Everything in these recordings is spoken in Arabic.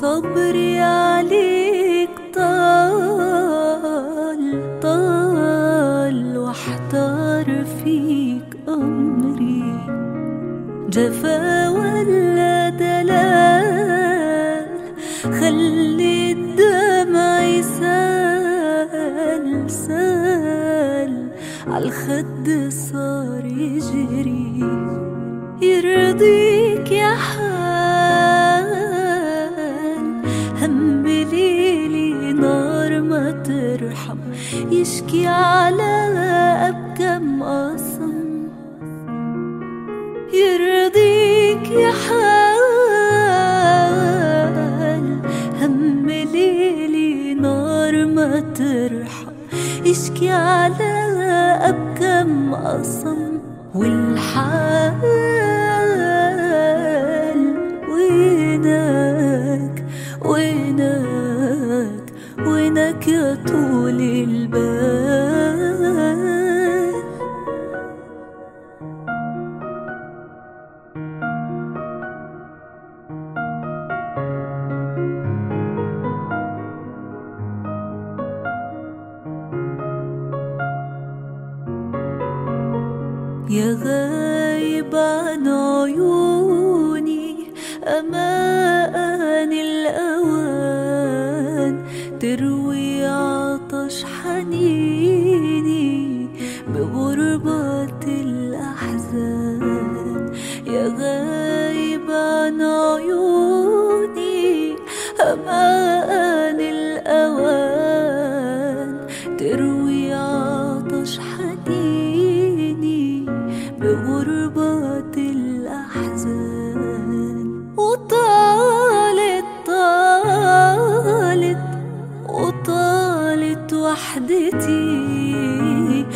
وصبري عليك طال واحتار فيك أمري، جفا ولا دلال، خلي الدمع سال عالخد صار يجري. يرضيك يا حال هم ليلي نار ما ترحم، يشكي على أبكم قسم. يرضيك يا حال هم ليلي نار ما ترحم، يشكي على أبكم قسم. والحال وينك يا طول البال. يا غايب عن عيوني أمان الأوان، تروي عطش حنيني بغربة الأحزان. يا غايب عن عيوني أمان الأوان، تروي عطش حنيني بغربة الأحزان. وطالت وحدتي،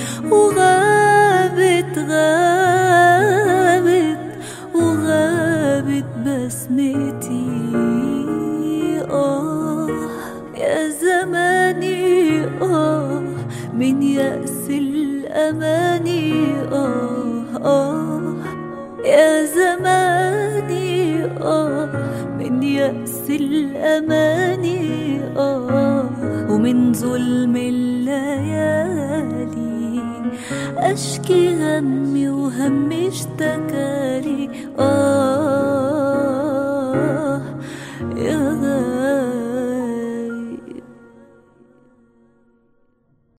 وغابت بسمتي. يا زماني من يأس الأماني. يا زماني من يأس الأماني، ومن ظلم الليالي أشكي همي وهمي اشتكالي.